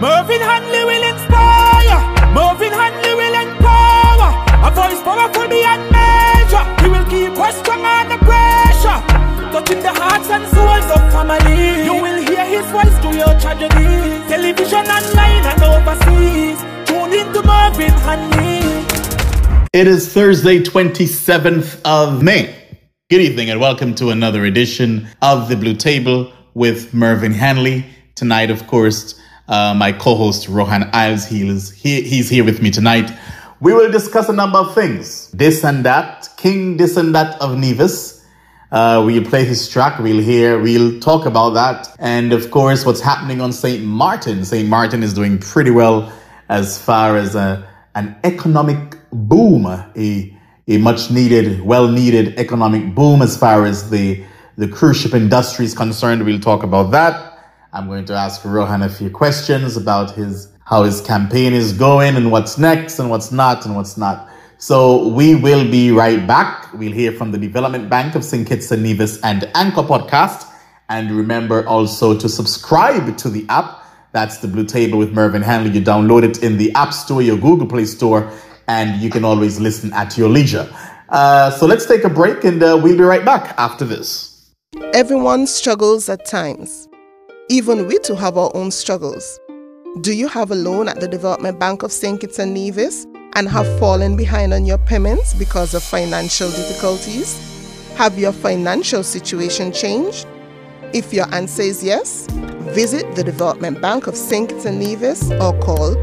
Mervyn Hanley will inspire. Mervyn Hanley will empower. A voice powerful beyond measure. He will keep us strong under pressure, touching the hearts and souls of family. You will hear his voice through your tragedy. Television, online and overseas. Tune into Mervyn Hanley. It is Thursday, 27th of May. Good evening and welcome to another edition of The Blue Table with Mervyn Hanley. Tonight, of course, my co-host Rohan Isles, he's here with me tonight. We will discuss a number of things. This and that, King This and That of Nevis. We'll play his track, we'll talk about that. And of course, what's happening on St. Martin. St. Martin is doing pretty well as far as an economic boom, a much needed, well-needed economic boom as far as the cruise ship industry is concerned. We'll talk about that. I'm going to ask Rohan a few questions about how his campaign is going and what's next and what's not. So we will be right back. We'll hear from the Development Bank of St. Kitts and Nevis and Anchor Podcast. And remember also to subscribe to the app. That's The Blue Table with Mervyn Hanley. You download it in the App Store, your Google Play Store, and you can always listen at your leisure. So let's take a break and we'll be right back after this. Everyone struggles at times. Even we too have our own struggles. Do you have a loan at the Development Bank of St. Kitts and Nevis and have fallen behind on your payments because of financial difficulties? Have your financial situation changed? If your answer is yes, visit the Development Bank of St. Kitts and Nevis or call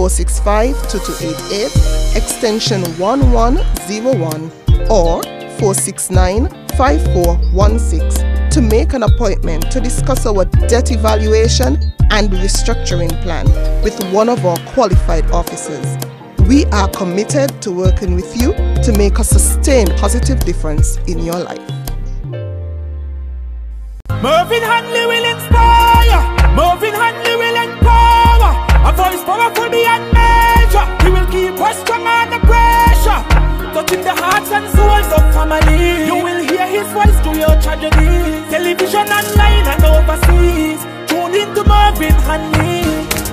465-2288, extension 1101 or 469-5416 to make an appointment to discuss our debt evaluation and restructuring plan with one of our qualified officers. We are committed to working with you to make a sustained positive difference in your life. Mervyn Hanley will inspire. Mervyn Hanley will empower. A voice powerful beyond measure. He will keep us strong under pressure, touching the hearts and souls of family. You will hear his voice through your tragedy. Television, online and overseas. Tune into Mervyn Hanley.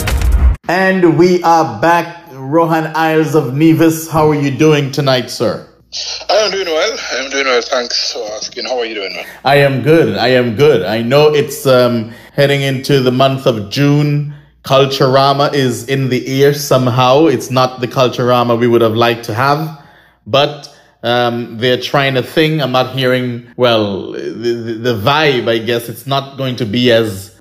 And we are back. Rohan Isles of Nevis, how are you doing tonight, sir? I am doing well. Thanks for asking. How are you doing, man? I am good. I know it's heading into the month of June. Culturama is in the air somehow. It's not the Culturama we would have liked to have, but they're trying a thing. I'm not hearing, the vibe, I guess. It's not going to be as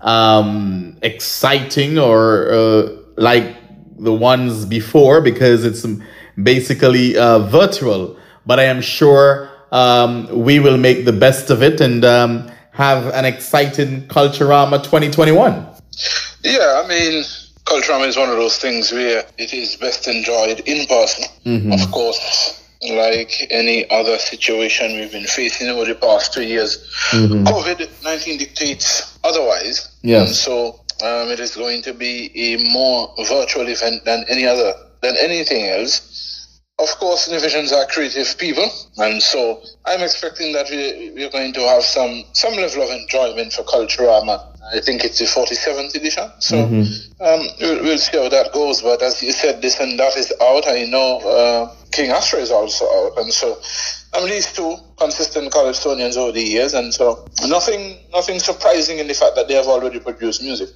exciting or like the ones before because it's basically virtual. But I am sure we will make the best of it and have an exciting Culturama 2021. Yeah, I mean, Culturama is one of those things where it is best enjoyed in person. Mm-hmm. Of course, like any other situation we've been facing over the past 2 years, mm-hmm. COVID-19 dictates otherwise. Yes. And so it is going to be a more virtual event than anything else. Of course, Nevisians are creative people, and so I'm expecting that we're going to have some level of enjoyment for Culturama. I think it's the 47th edition, so mm-hmm. We'll see how that goes. But as you said, This and That is out. I know King Astra is also out, and so I'm these two consistent Calypsonians over the years, and so nothing surprising in the fact that they have already produced music.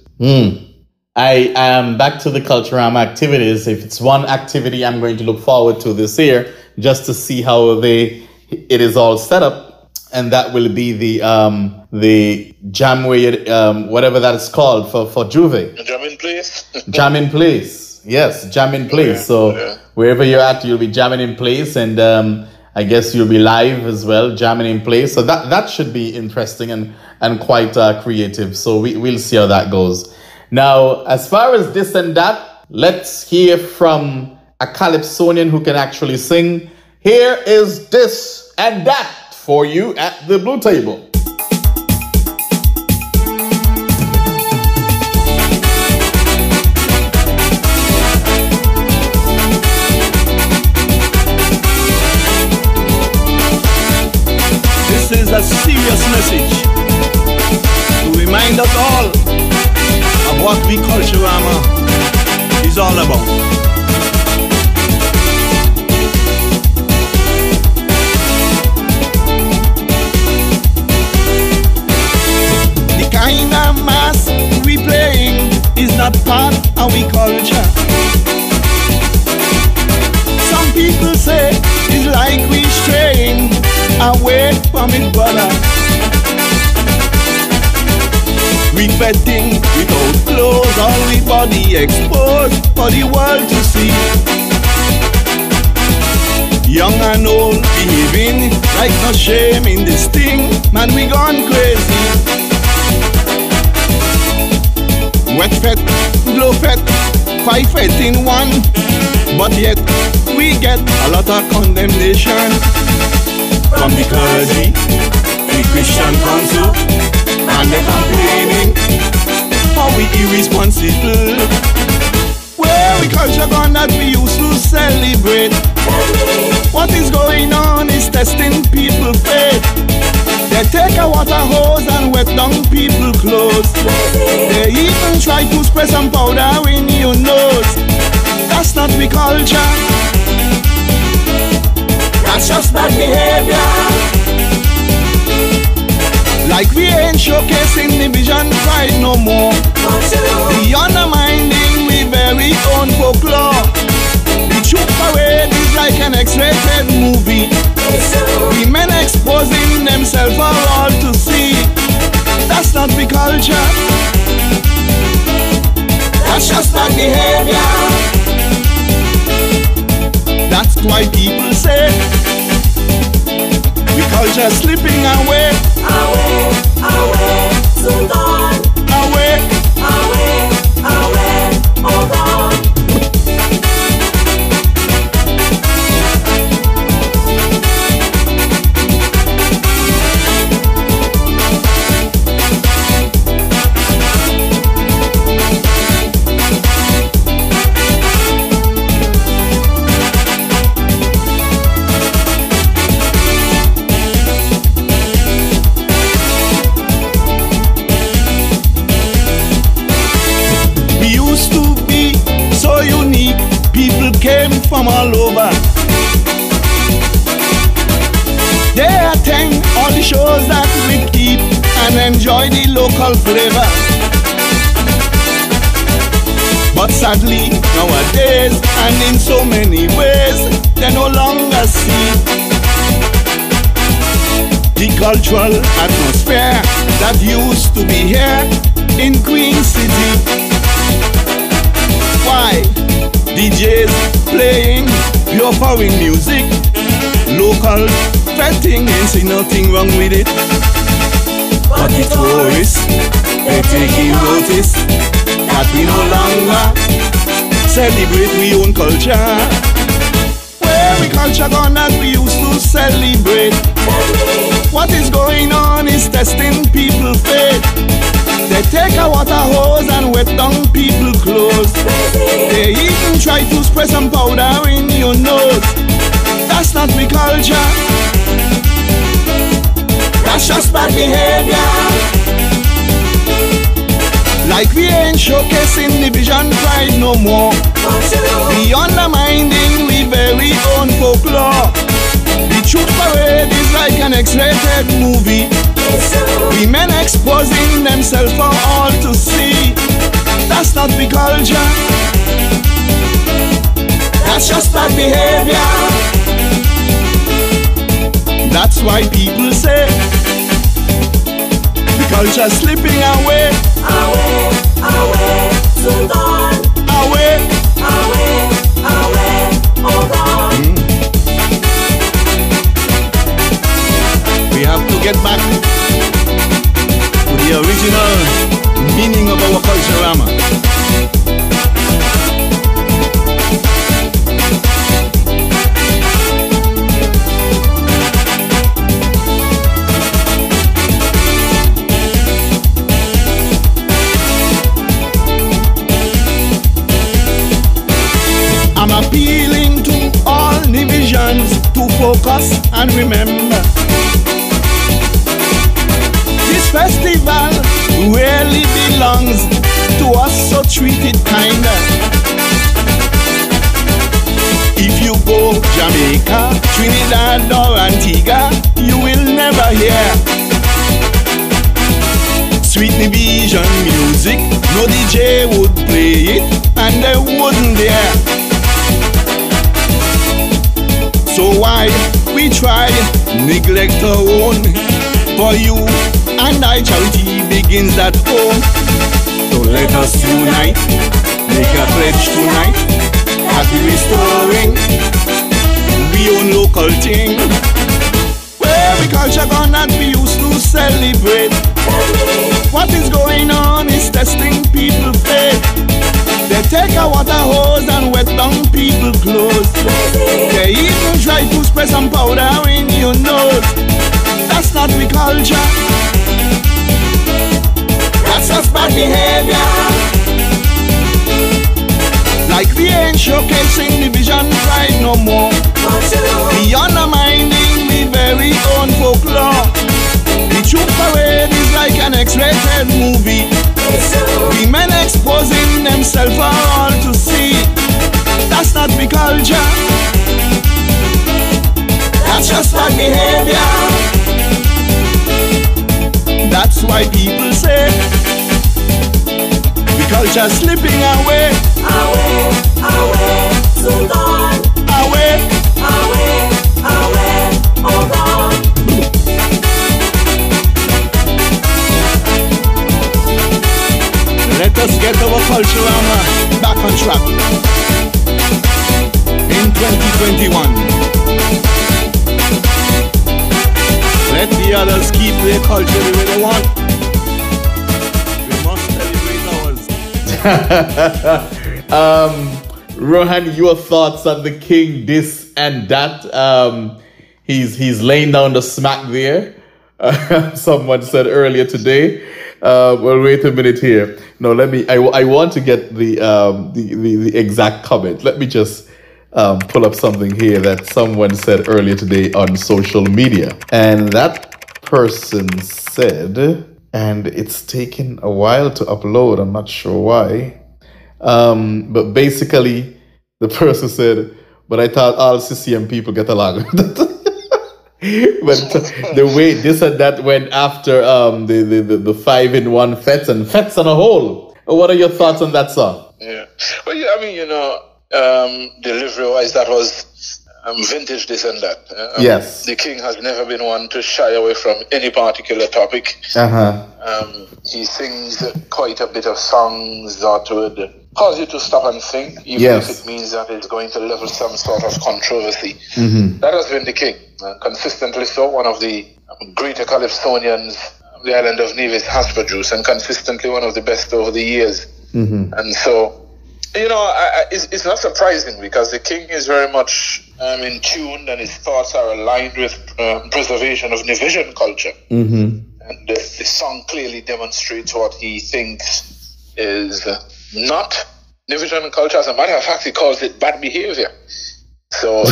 I am back to the Culturama activities. If it's one activity I'm going to look forward to this year, just to see how it is all set up, and that will be the Jamway, whatever that is called for Juve. Jam in Place. Jam in Place. Yes, Jam in Place. Yeah, so yeah. Wherever you're at, you'll be jamming in place, and I guess you'll be live as well, jamming in place. So that should be interesting and quite creative. So we'll see how that goes. Now, as far as This and That, let's hear from a Calypsonian who can actually sing. Here is This and That for you at the Blue Table. This is a serious message to remind us all of what we Culturama part of we culture. Some people say it's like we straying away from it, brother. We betting without clothes, all we body exposed for the world to see. Young and old behaving like no shame in this thing, man, we gone crazy. Wet fet, blow fet, 5 fet in one, but yet we get a lot of condemnation from the clergy, the Christian council, and they're complaining how we irresponsible. Where we culture gone that we used to celebrate. What is going on is testing people's faith. They take a water hose and wet down people's clothes. They even try to spray some powder in your nose. That's not we culture. That's just bad behavior. Like we ain't showcasing division pride no more. We undermining we very own folklore. The troop parade is like an X-rated movie. Women exposing themselves for all to see. That's not the culture. That's just bad behavior. That's why people say we culture slipping away. Away, away, so gone. Away, away, away, all gone. Came from all over. They attend all the shows that we keep and enjoy the local flavor. But sadly, nowadays, and in so many ways, they no longer see the cultural atmosphere that used to be here in Queen City. Why? DJs playing pure foreign music, local fetting, ain't see nothing wrong with it. But the tourists, they taking notice that we no longer celebrate we own culture. Where we culture gone that we used to celebrate. What is going on is testing people's faith. They take a water hose and wet down people's clothes. They even try to spray some powder in your nose. That's not we culture. That's just bad behavior. Like we ain't showcasing division pride no more. We undermining we very own folklore. The truth parade is like an X-rated movie. Women exposing themselves for all to see. That's not the culture. That's just bad behavior. That's why people say the culture slipping away. Away, away, so gone. Away, away, away, all gone. We have to get back to the original meaning of our culture. I'm appealing to all divisions to focus and remember. This festival really belongs to us, so treat it kinda. If you go Jamaica, Trinidad or Antigua, you will never hear Sweet Division music, no DJ would play they wouldn't dare. So why we try neglect our own? For you and I, charity begins at home. So let us unite, make a pledge tonight that we restoring we own local thing. Where we culture gone that we used to celebrate. What is going on is testing people's faith. They take a water hose and wet down people's clothes. They even try to spray some powder in your nose. That's not we culture. That's just bad behavior. Like we ain't showcasing division pride no more. We undermining the very own folklore. The troop parade is like an X-rated movie. Women exposing themselves for all to see. That's not the culture. That's just bad behavior. That's why people say the culture slipping away. Away, away, so gone. Away, Away, away, oh gone. let us get our culture back on track. In 2021, let the others keep their culture the way they want. We must celebrate ours. Rohan, your thoughts on the king, this and that? He's laying down the smack there. Someone said earlier today. Well, wait a minute here. No, let me. I want to get the exact comment. Let me just pull up something here that someone said earlier today on social media, and that person said, and it's taken a while to upload. I'm not sure why. But basically, the person said, but I thought all CCM people get along. But the way this and that went after the 5-in-1 fets and fets on a whole. What are your thoughts on that song? Yeah. Well, yeah, I mean, delivery-wise, that was vintage this and that. Yes. The king has never been one to shy away from any particular topic. He sings quite a bit of songs that would cause you to stop and think, even if it means that it's going to level some sort of controversy. That has been the king. Consistently so, one of the greater Calypsonians the island of Nevis has produced, and consistently one of the best over the years. And so, it's not surprising, because the king is very much in tune, and his thoughts are aligned with preservation of Nevisian culture. And the song clearly demonstrates what he thinks is not Nevisian culture. As a matter of fact, he calls it bad behavior. So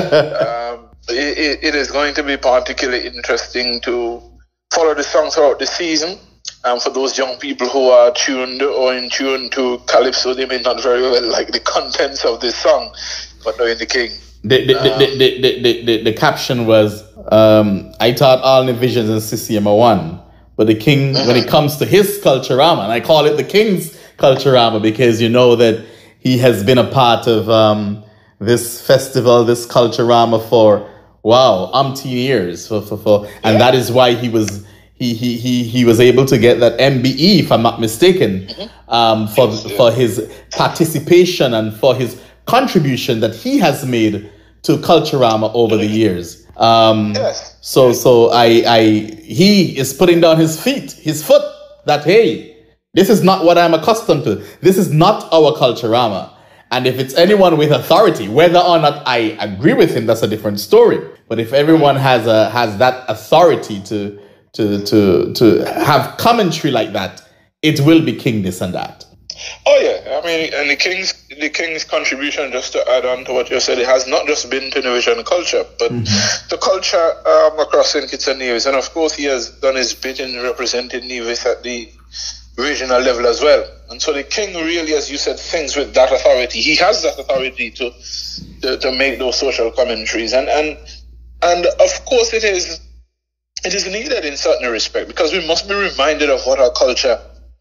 it is going to be particularly interesting to follow the song throughout the season. For those young people who are tuned or in tune to Calypso, they may not very well like the contents of this song, but knowing the king. The caption was, I thought all Nevisians in CCM are one, but the king, when it comes to his Culturama, and I call it the king's Culturama because you know that he has been a part of this festival, this Culturama for umpteen years, and that is why he was able to get that MBE, if I'm not mistaken, for his participation and for his contribution that he has made to Culturama over the years. So he is putting down his foot that, hey, this is not what I'm accustomed to. This is not our Culturama. And if it's anyone with authority, whether or not I agree with him, that's a different story. But if everyone has that authority to have commentary like that, it will be king this and that. Oh yeah, I mean, and the king's contribution, just to add on to what you said, it has not just been to Nevisian culture, but the culture across St. Kitts and Nevis, and of course he has done his bit in representing Nevis at the regional level as well. And so the king really, as you said, thinks with that authority. He has that authority to make those social commentaries, and of course it is needed in certain respect, because we must be reminded of what our culture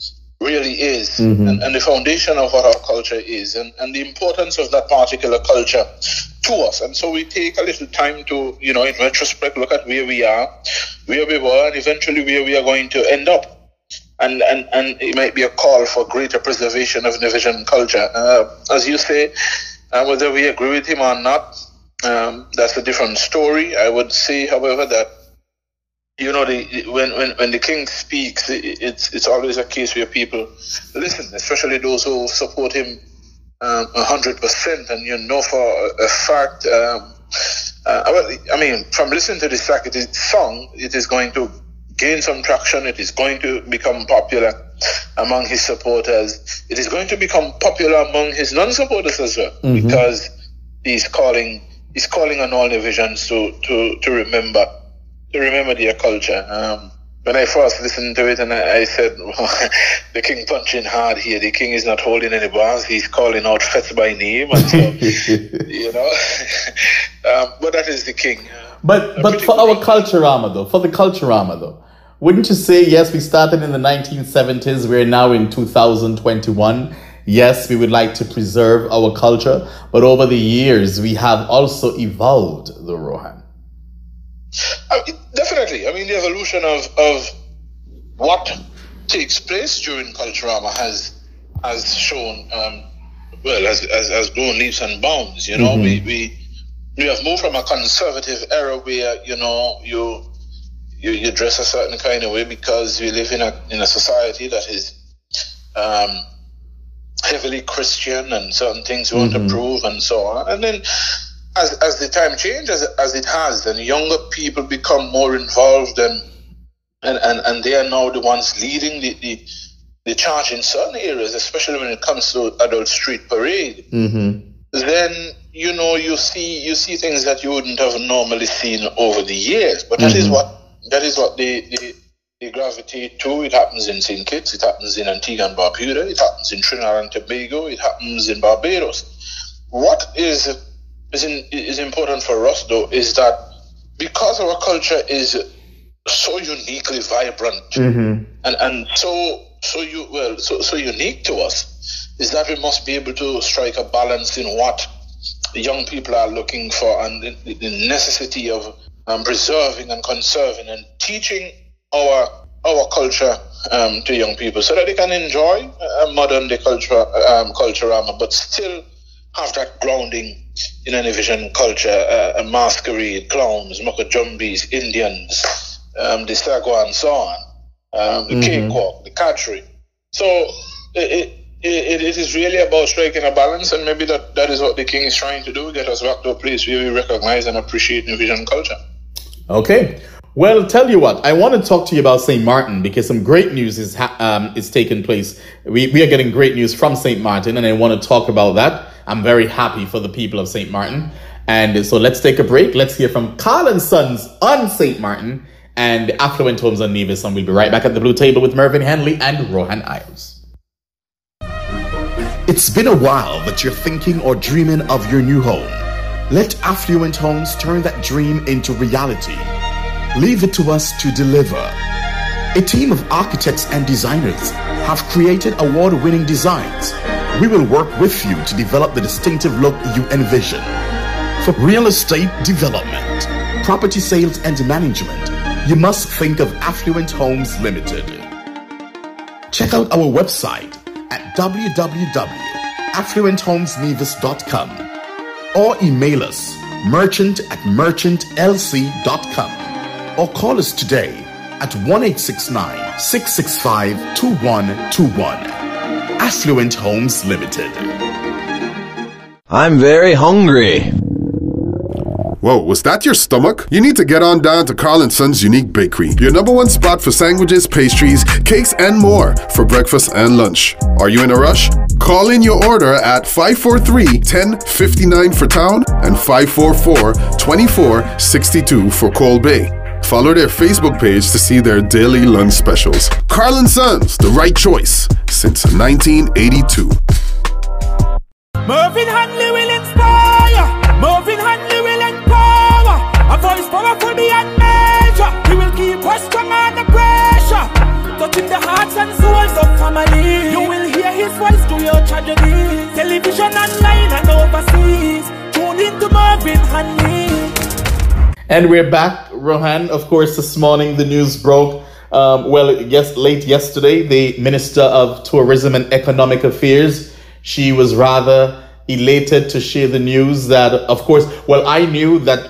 really is, and the foundation of what our culture is, and the importance of that particular culture to us. And so we take a little time to, in retrospect, look at where we are, where we were, and eventually where we are going to end up. And it might be a call for greater preservation of Nvision culture. As you say, whether we agree with him or not, that's a different story. I would say, however, that when the king speaks, it's always a case where people listen, especially those who support him 100%. And for a fact, from listening to this song, it is going to gain some traction. It is going to become popular among his supporters. It is going to become popular among his non-supporters as well, because he's calling on all Nvisions to remember their culture. When I first listened to it, and I said, the king punching hard here. The king is not holding any bars. He's calling out Fetz by name, and so but that is the king. But for our Culturama though, wouldn't you say, yes, we started in the 1970s, we're now in 2021. Yes, we would like to preserve our culture, but over the years, we have also evolved, though, Rohan. Definitely. I mean, the evolution of what takes place during Culturama has shown, has grown leaps and bounds. We have moved from a conservative era where you dress a certain kind of way because we live in a society that is heavily Christian, and certain things we want to prove, and so on. And then as the time changes, as it has, then younger people become more involved, and they are now the ones leading the charge in certain areas, especially when it comes to adult street parade. Then you see things that you wouldn't have normally seen over the years. But that is what they gravitate to. It happens in St. Kitts, it happens in Antigua and Barbuda, it happens in Trinidad and Tobago, it happens in Barbados. What is important for us, though, is that because our culture is so uniquely vibrant and so unique to us, is that we must be able to strike a balance in what the young people are looking for, and the necessity of preserving and conserving and teaching our culture to young people, so that they can enjoy modern day Culturama, but still have that grounding in an Nvision culture, a masquerade, clowns, Mukajumbis, Indians, the Sagwa, and so on, the cakewalk, the catchery. So it is really about striking a balance, and maybe that is what the king is trying to do, get us back to a place where we recognize and appreciate Nvision culture. Okay. Well, tell you what, I want to talk to you about St. Martin, because some great news is taking place. We are getting great news from St. Martin, and I want to talk about that. I'm very happy for the people of St. Martin. And so let's take a break. Let's hear from Carl & Sons on St. Martin and Affluent Homes on Nevis, and we'll be right back at the Blue Table with Mervyn Hanley and Rohan Isles. It's been a while that you're thinking or dreaming of your new home. Let Affluent Homes turn that dream into reality. Leave it to us to deliver. A team of architects and designers have created award-winning designs. We will work with you to develop the distinctive look you envision. For real estate development, property sales and management, you must think of Affluent Homes Limited. Check out our website at www.affluenthomesnevis.com or email us merchant@merchantlc.com. or call us today at 1-869-665-2121. Affluent Homes Limited. I'm very hungry. Whoa, was that your stomach? You need to get on down to Carl & Sons Unique Bakery, your #1 spot for sandwiches, pastries, cakes, and more for breakfast and lunch. Are you in a rush? Call in your order at 543-1059 for town and 544-2462 for Coal Bay. Follow their Facebook page to see their daily lunch specials. Carl & Sons, the right choice since 1982. Mervyn Hanley will inspire. Mervyn Hanley will empower. A voice powerful beyond measure. He will keep us strong under pressure. So touching the hearts and souls of family. You will hear his voice through your tragedy. Television, online and overseas. Tune into Mervyn Hanley. And we're back, Rohan. Of course, this morning the news broke. Late yesterday, the Minister of Tourism and Economic Affairs, she was rather elated to share the news that, of course, I knew that,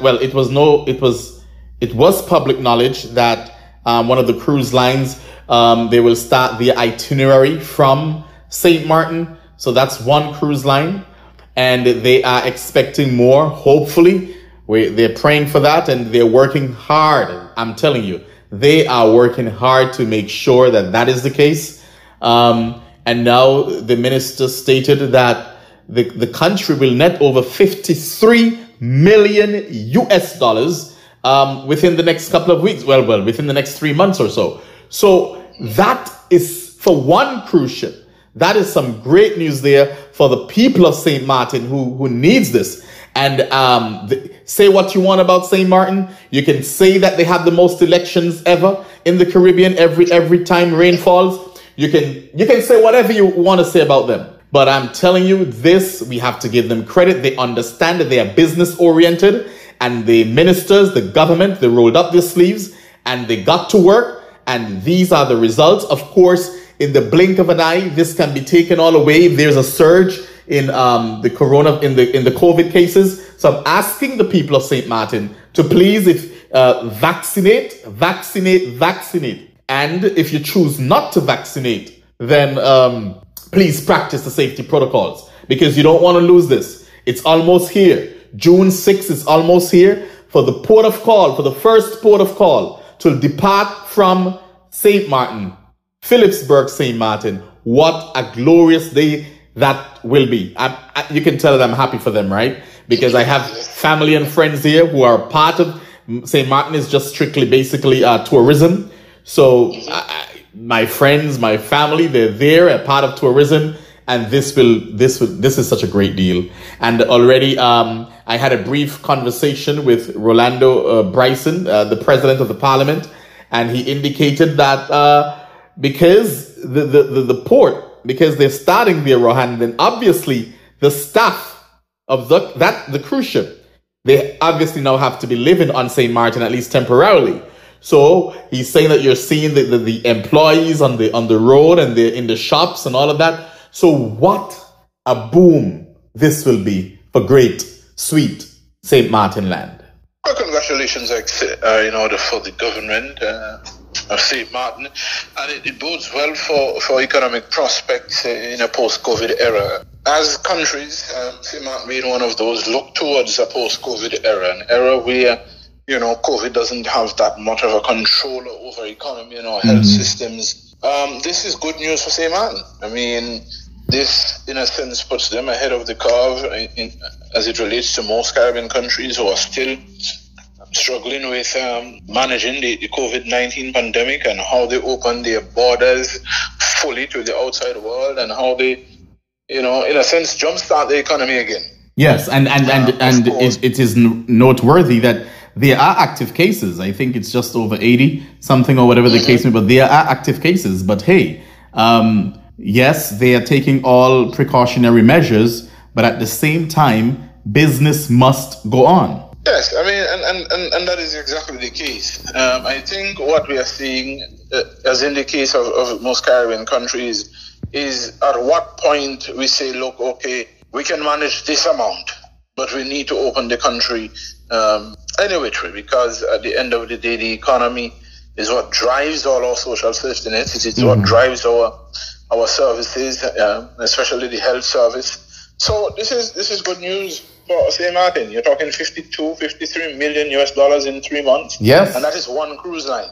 it was public knowledge that one of the cruise lines, they will start the itinerary from St. Martin. So that's one cruise line, and they are expecting more, hopefully. They're praying for that, and they're working hard. I'm telling you, they are working hard to make sure that that is the case. And now the minister stated that the country will net over $53 million US within the next couple of weeks. Within the next 3 months or so. So that is for one cruise ship. That is some great news there for the people of St. Martin who needs this. And say what you want about St. Martin. You can say that they have the most elections ever in the Caribbean every time rain falls. You can say whatever you want to say about them. But I'm telling you this, we have to give them credit. They understand that they are business oriented, and the ministers, the government, they rolled up their sleeves and they got to work. And these are the results. Of course, in the blink of an eye, this can be taken all away. There's a surge in the COVID cases. So I'm asking the people of St. Martin to please vaccinate. And if you choose not to vaccinate, then please practice the safety protocols, because you don't want to lose this. It's almost here. June 6th is almost here for the port of call, for the first port of call to depart from St. Martin, Phillipsburg, St. Martin. What a glorious day that will be. You can tell that I'm happy for them, right? Because I have family and friends here who are part of St. Martin is just strictly basically tourism. So my friends, my family, they're there, a part of tourism, and this is such a great deal. And already I had a brief conversation with Rolando Bryson, the president of the parliament, and he indicated that because the port, because they're starting there, Rohan, then obviously the staff of the cruise ship, they obviously now have to be living on St. Martin, at least temporarily. So he's saying that you're seeing the employees on the road and they're in the shops and all of that. So what a boom this will be for great, sweet St. Martin land. Well, congratulations for the government of St. Martin, and it bodes well for economic prospects in a post-COVID era. As countries, St. Martin being one of those, look towards a post-COVID era, an era where COVID doesn't have that much of a control over economy and our health systems. This is good news for St. Martin. I mean, this, in a sense, puts them ahead of the curve as it relates to most Caribbean countries who are still struggling with managing the COVID-19 pandemic, and how they open their borders fully to the outside world, and how they, in a sense, jumpstart the economy again. Yes, and it is noteworthy that there are active cases. I think it's just over 80 something or whatever the case may be, but there are active cases. But hey, yes, they are taking all precautionary measures, but at the same time, business must go on. Yes, I mean, and that is exactly the case. I think what we are seeing, as in the case of most Caribbean countries, is at what point we say, look, okay, we can manage this amount, but we need to open the country anyway, because at the end of the day, the economy is what drives all our social safety nets. It's what drives our services, especially the health service. So this is good news for St. Martin. You're talking $53 million US in 3 months. Yes. And that is one cruise line.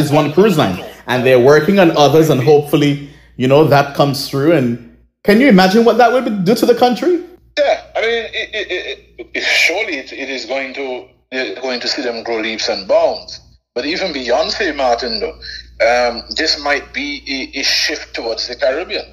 And they're working on others, and hopefully, that comes through. And can you imagine what that would do to the country? Yeah, I mean, surely it is going to see them grow leaps and bounds. But even beyond St. Martin, though, this might be a shift towards the Caribbean.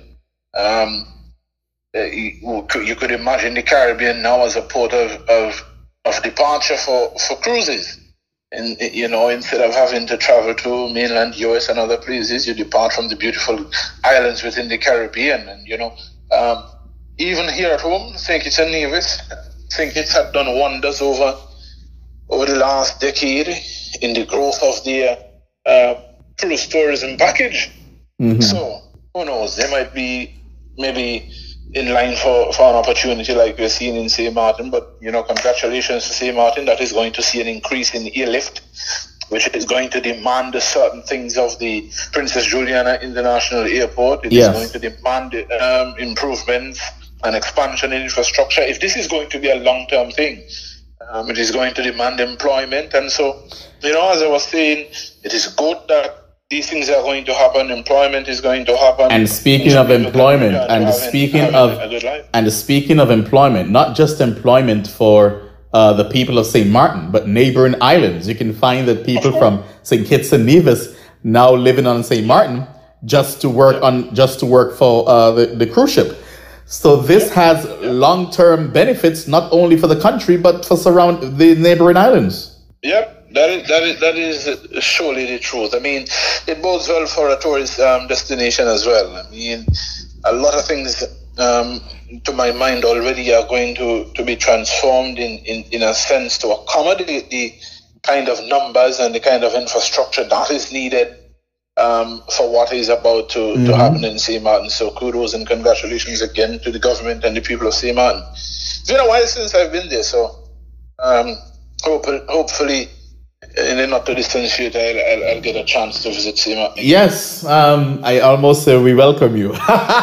You could imagine the Caribbean now as a port of departure for cruises. And, you know, instead of having to travel to mainland US and other places, you depart from the beautiful islands within the Caribbean. And, you know, even here at home, St. Kitts and Nevis, St. Kitts had done wonders over the last decade in the growth of their cruise tourism package. Mm-hmm. So, who knows, they might be maybe in line for an opportunity like we're seeing in St. Martin. But, you know, congratulations to St. Martin. That is going to see an increase in airlift, which is going to demand certain things of the Princess Juliana International Airport. It is going to demand improvements and expansion in infrastructure. If this is going to be a long-term thing, it is going to demand employment. And so, you know, as I was saying, it is good that these things are going to happen. Employment is going to happen. And speaking of employment, speaking of employment, not just employment for the people of St. Martin, but neighboring islands. You can find that people from St. Kitts and Nevis now living on St. Martin just to work for the cruise ship. So this has long-term benefits not only for the country but for the neighboring islands. Yep. That is surely the truth. I mean, it bodes well for a tourist destination as well. I mean, a lot of things, to my mind, already are going to be transformed in a sense to accommodate the kind of numbers and the kind of infrastructure that is needed for what is about to happen in St. Martin. So kudos and congratulations again to the government and the people of St. Martin. It's been a while since I've been there, so hopefully in the not too distant future, I'll get a chance to visit St. Martin. Yes, I almost say we welcome you.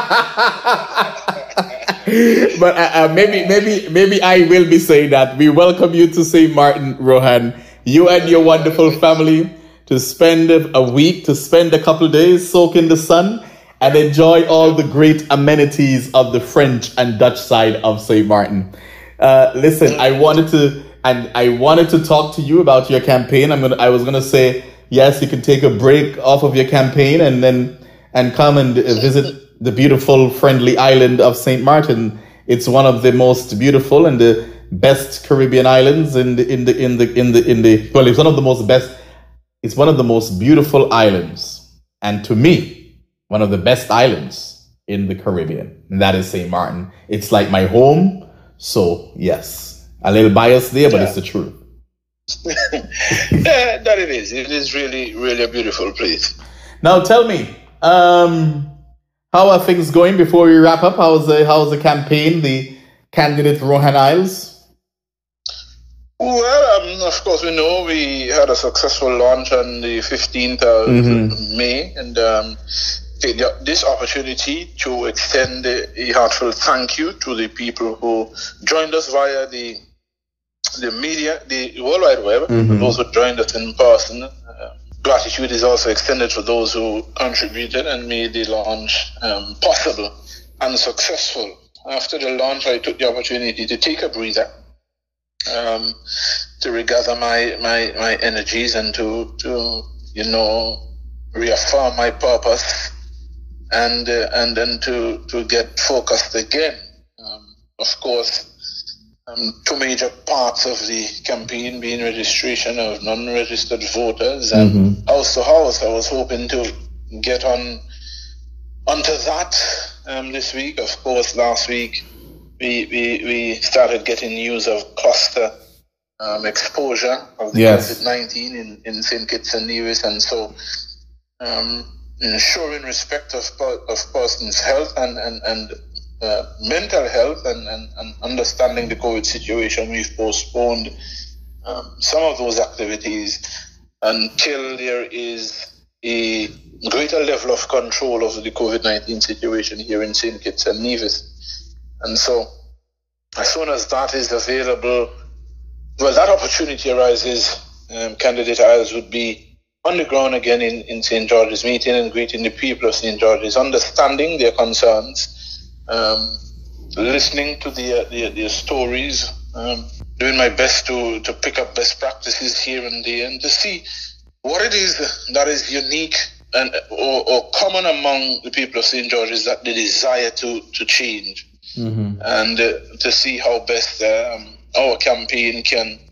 But maybe I will be saying that we welcome you to St. Martin, Rohan. You and your wonderful family to spend a week, to spend a couple of days, soak in the sun, and enjoy all the great amenities of the French and Dutch side of St. Martin. Listen, I wanted to talk to you about your campaign. I was gonna say yes, you can take a break off of your campaign and come and visit the beautiful, friendly island of St. Martin. It's one of the most beautiful and the best Caribbean islands it's one of the most beautiful islands, and to me, one of the best islands in the Caribbean. And that is St. Martin. It's like my home. So yes, a little biased there, but it's the truth. That it is. It is really, really a beautiful place. Now tell me, how are things going before we wrap up? How's the campaign, the candidate Rohan Isles? Well, of course, we know we had a successful launch on the 15th of May, and take this opportunity to extend a heartfelt thank you to the people who joined us via the media, the World Wide Web, those who joined us in person. Gratitude is also extended for those who contributed and made the launch possible and successful. After the launch, I took the opportunity to take a breather, to regather my energies and to reaffirm my purpose and then to get focused again. Of course, two major parts of the campaign being registration of non-registered voters and house to house. I was hoping to get onto that this week. Of course, last week we started getting news of cluster exposure of the COVID-19 in St. Kitts and Nevis, and so ensuring respect of person's health and mental health and understanding the COVID situation, we've postponed some of those activities until there is a greater level of control of the COVID-19 situation here in St. Kitts and Nevis. And so as soon as that is available, well, that opportunity arises, candidate Isles would be on the ground again in St. George's, meeting and greeting the people of St. George's, understanding their concerns, listening to their stories, doing my best to pick up best practices here and there, and to see what it is that is unique and or common among the people of St. George's, that they desire to change, and to see how best our campaign can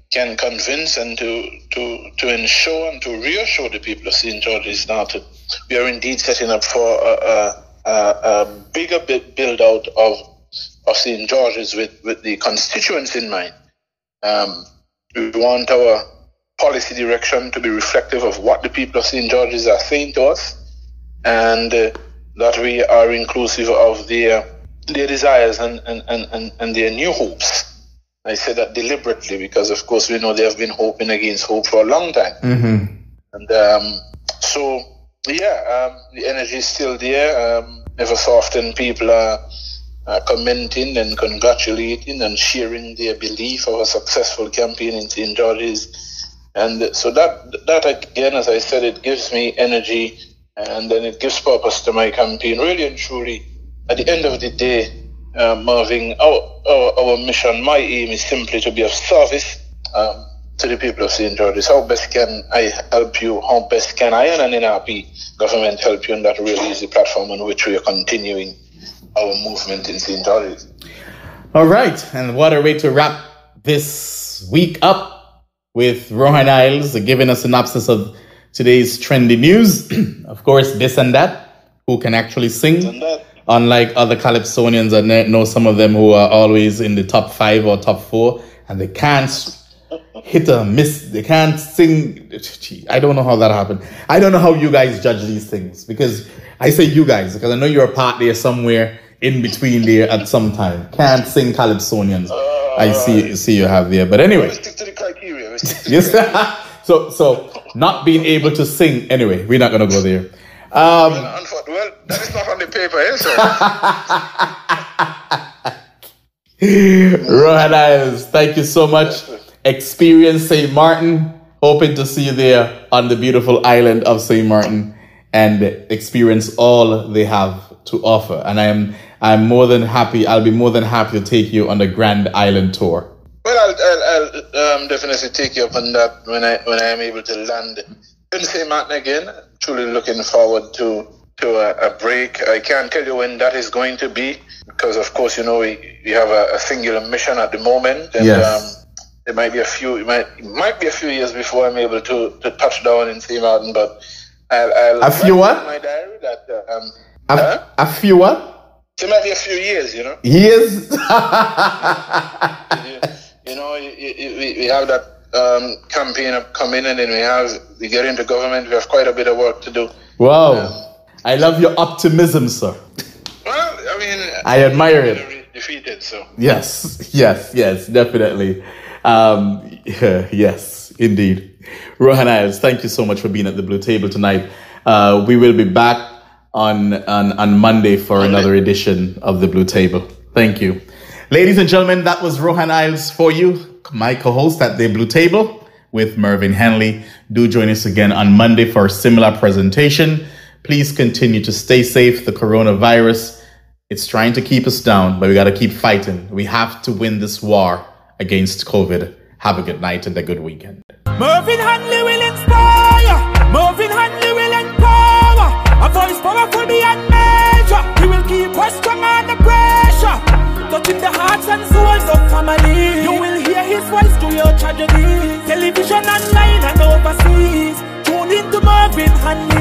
can convince and to ensure and to reassure the people of St. George's that we are indeed setting up for a bigger build out of St. George's with the constituents in mind. We want our policy direction to be reflective of what the people of St. George's are saying to us, and that we are inclusive of their desires and their new hopes. I say that deliberately because, of course, we know they have been hoping against hope for a long time. Mm-hmm. And so, the energy is still there. Ever so often people are commenting and congratulating and sharing their belief of a successful campaign in St. George's. And so that again, as I said, it gives me energy and then it gives purpose to my campaign. Really and truly, at the end of the day, Marvin, our mission, my aim is simply to be of service to the people of St. George's. How best can I help you? How best can I and an NRP government help you? And that really is the platform on which we are continuing our movement in St. George's. All right. And what a way to wrap this week up with Rohan Isles giving a synopsis of today's trendy news. Of course, this and that, who can actually sing. Unlike other Calypsonians, I know some of them who are always in the top 5 or top 4, and they can't hit or miss. They can't sing. I don't know how that happened. I don't know how you guys judge these things, because I say you guys because I know you're a part there somewhere in between there at some time. Can't sing Calypsonians. I see you have there. But anyway. Stick to the criteria. Yes. So not being able to sing. Anyway, we're not going to go there. Well, that is not on the paper, Rohan Isles, thank you so much. Experience St. Martin. Hoping to see you there on the beautiful island of St. Martin and experience all they have to offer. And I'm more than happy. I'll be more than happy to take you on the Grand Island tour. Well, I'll definitely take you up on that when I am able to land in St. Martin again. Truly looking forward to a break. I can't tell you when that is going to be because, of course, you know we have a singular mission at the moment, and yes. It might be a few years before I'm able to touch down in St. Martin. But I'll a few what? In my diary that a few what? It might be a few years, you know. Years. You know, we have that campaign coming in, and we get into government. We have quite a bit of work to do. Wow. I love your optimism, sir. Well, I mean, I admire it. Defeated, so. Yes, definitely. Yes, indeed. Rohan Isles, thank you so much for being at the Blue Table tonight. We will be back on Monday for another edition of the Blue Table. Thank you. Ladies and gentlemen, that was Rohan Isles for you, my co-host at the Blue Table with Mervyn Henley. Do join us again on Monday for a similar presentation. Please continue to stay safe. The coronavirus, it's trying to keep us down, but we got to keep fighting. We have to win this war against COVID. Have a good night and a good weekend. Mervyn Henley will inspire. Mervyn Henley will empower. A voice powerful beyond measure. He will keep us strong under pressure. Touching the hearts and souls of family. You will hear his voice through your tragedy. Television, online and overseas. Tune into Mervyn Henley.